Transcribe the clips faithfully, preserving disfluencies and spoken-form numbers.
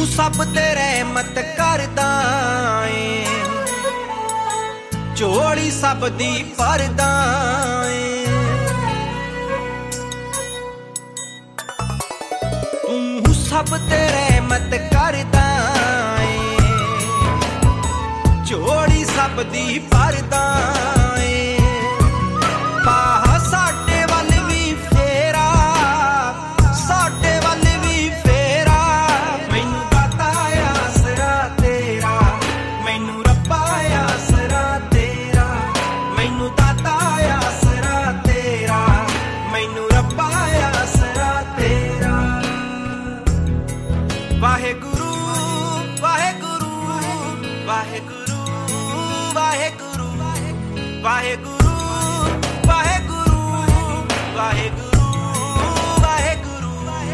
सब ते रहमत करदा ए, झोली सब दी भरदा ए। तू सब ते रहमत करदा ए, झोली सब दी भरदा ए। पाह साडे वल भी फेरा, साडे वल भी फेरा, मैनू दाता आसरा तेरा, मैनू रब्बा आसरा तेरा, मैनू दाता आसरा तेरा, मैनू रब्बा आसरा तेरा। वाहेगुरु वाहेगुरु वाहेगुरु वाहेगुरु वाहेगुरु वाहेगुरु वाहेगुरु वाहेगुरु।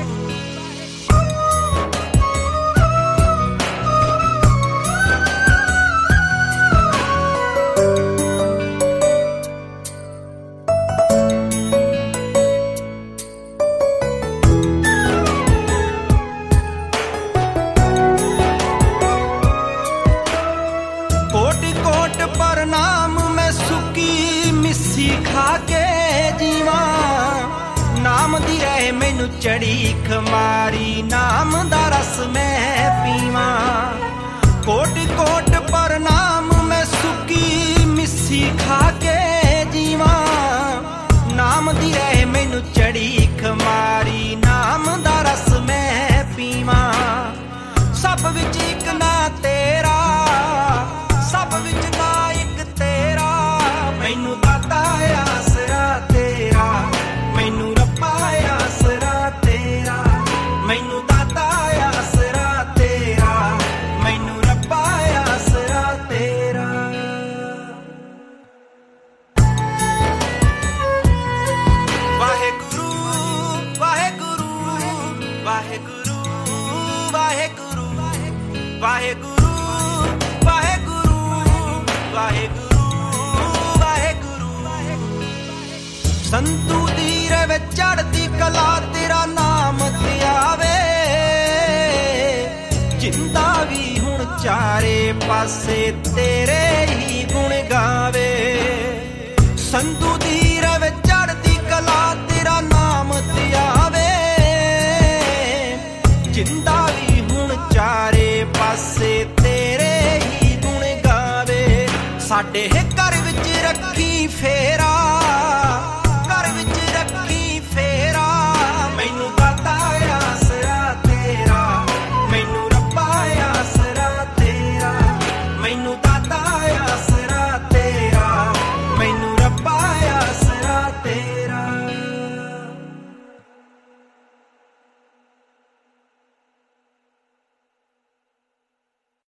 कोट कोट प्रणाम मैं सुकी मिस्सी खा के जीवा, नाम दी रहे मैनू चढ़ी खमारी, नाम दा रस मैं पीवा। कोट कोट प्रणाम मैं सुकी मिस्सी खा के जीवा, नाम दी रहे मैनू चढ़ी खमारी, नाम दा रस मैं पीवा। सब विच इक ना तेरा, सब विच ना इक तेरा, मैनू दाता आसरा तेरा, मैनू रब्बा आसरा तेरा, मैनू दाता आसरा तेरा, मैनू रब्बा आसरा तेरा। वाहेगुरु वाहेगुरु वाहेगुरु वाहेगुरु वाहेगुरु वाहेगुरु वाहेगुरु वाहेगुरु। संतू दी रवे चढ़दी कला तेरा नाम ते आवे, जिंदा भी हुण चारे पासे तेरे ही गुण गावे। संतू दी रवे चढ़दी कला तेरा नाम ते आवे, जिंदा भी हुण चारे पासे तेरे ही गुण गावे। साडे घर विच रखी